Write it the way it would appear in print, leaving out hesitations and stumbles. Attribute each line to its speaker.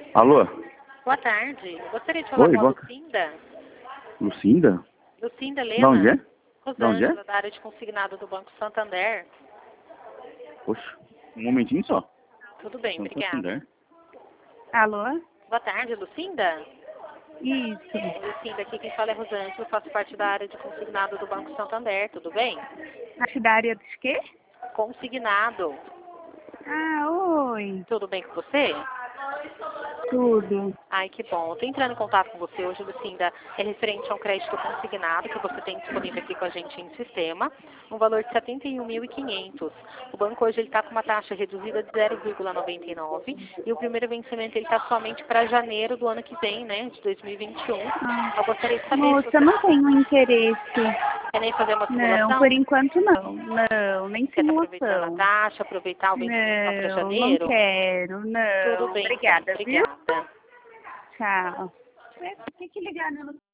Speaker 1: Alô?
Speaker 2: Boa tarde. Gostaria de falar
Speaker 1: Oi,
Speaker 2: com a
Speaker 1: boa...
Speaker 2: Lucinda.
Speaker 1: Lucinda?
Speaker 2: Lucinda
Speaker 1: De
Speaker 2: Helena.
Speaker 1: onde é? De onde é?
Speaker 2: Rosângela, da área de consignado do Banco Santander.
Speaker 1: Poxa, um momentinho só.
Speaker 2: Tudo bem, obrigada.
Speaker 1: Santander.
Speaker 3: Alô?
Speaker 2: Boa tarde, Lucinda.
Speaker 3: Isso.
Speaker 2: Lucinda, aqui quem fala é Rosângela, eu faço parte da área de consignado do Banco Santander, tudo bem?
Speaker 3: Acho da área dos quê?
Speaker 2: Consignado.
Speaker 3: Ah, oi.
Speaker 2: Tudo bem com você?
Speaker 3: Tudo.
Speaker 2: Ai, que bom. Estou entrando em contato com você hoje, Lucinda. É referente a um crédito consignado que você tem disponível aqui com a gente em sistema, um valor de R$ 71.500. O banco hoje está com uma taxa reduzida de 0,99 e o primeiro vencimento ele está somente para janeiro do ano que vem, né, de 2021. Eu gostaria de saber se
Speaker 3: Moça,
Speaker 2: você
Speaker 3: não tenho interesse.
Speaker 2: quer nem fazer uma
Speaker 3: Não,
Speaker 2: simulação.
Speaker 3: por enquanto não. Não, nem
Speaker 2: Quer aproveitar a
Speaker 3: simulação.
Speaker 2: taxa, aproveitar o vencimento só para
Speaker 3: Não, não
Speaker 2: janeiro?
Speaker 3: quero.
Speaker 2: Tudo
Speaker 3: Não.
Speaker 2: bem, então.
Speaker 3: Obrigada, viu?
Speaker 2: Obrigada.
Speaker 3: Tchau. Por que ligar no